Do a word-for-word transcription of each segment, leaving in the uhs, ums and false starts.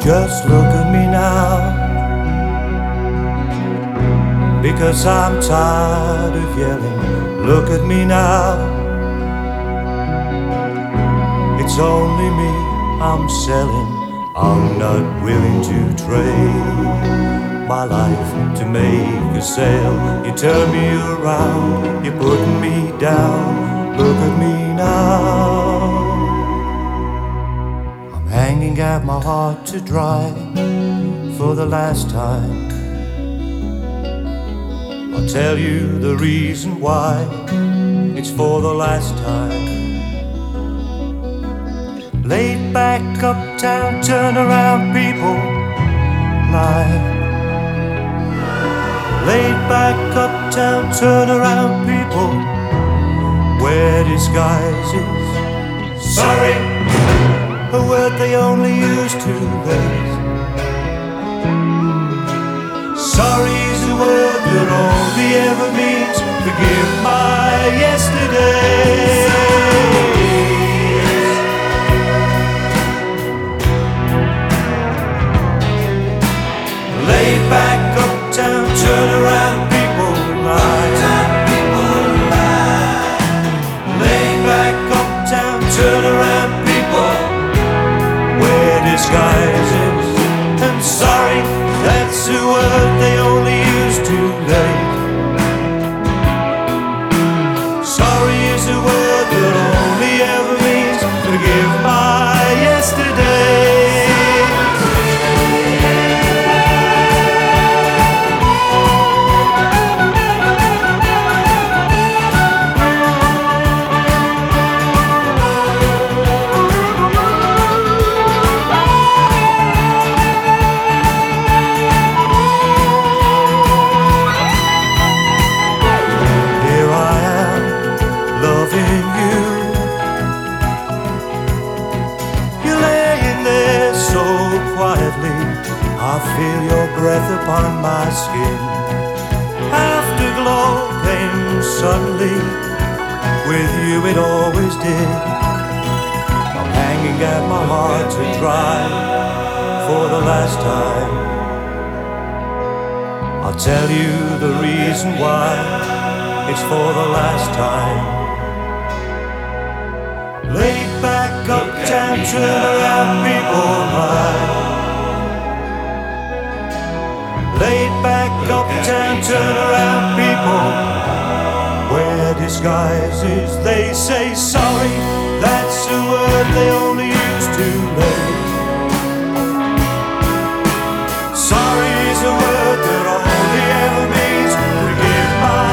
Just look at me now, because I'm tired of yelling. Look at me now, it's only me I'm selling. I'm not willing to trade my life to make a sale. You turn me around, you put me down. Look at me now, I'm hanging out my heart to dry for the last time. I'll tell you the reason why, it's for the last time. Laid back uptown, turn around people lie. Laid back uptown, turn around people wear disguises. Sorry, a word they only use too late. Sorry is a word that only ever means forgive my yesterday. Laid back uptown, turn around people lie. Laid back uptown, turn around people wear disguises. And sorry, that's a word they only use too late. Sorry is a word that only ever means forgive my yesterday. Quietly, I feel your breath upon my skin. Afterglow came suddenly, with you it always did. I'm hanging at my heart to dry for the last time. I'll tell you the reason why, it's for the last time. Laid back uptown, turn around people lie. Laid back uptown, turn around people wear disguises. They say sorry, that's a word they only use too late. Sorry is a word that only ever means forgive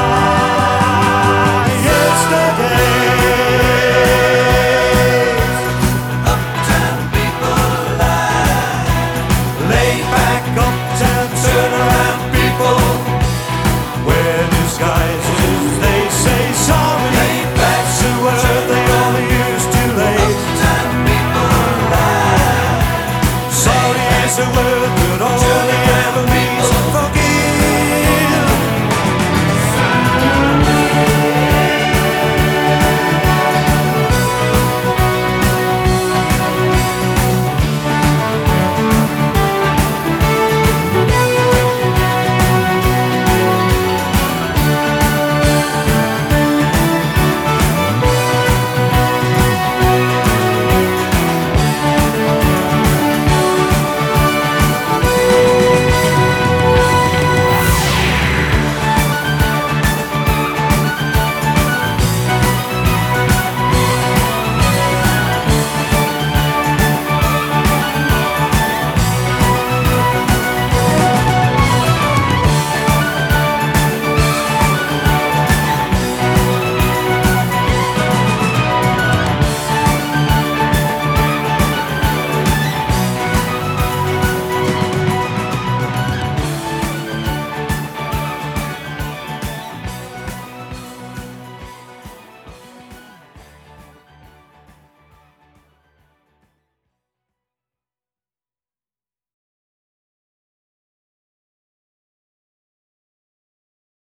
my yesterdays. Uptown people lie. Laid back uptown, turn around people wear disguises. They say sorry, that's a word they only use too late. Sorry is a word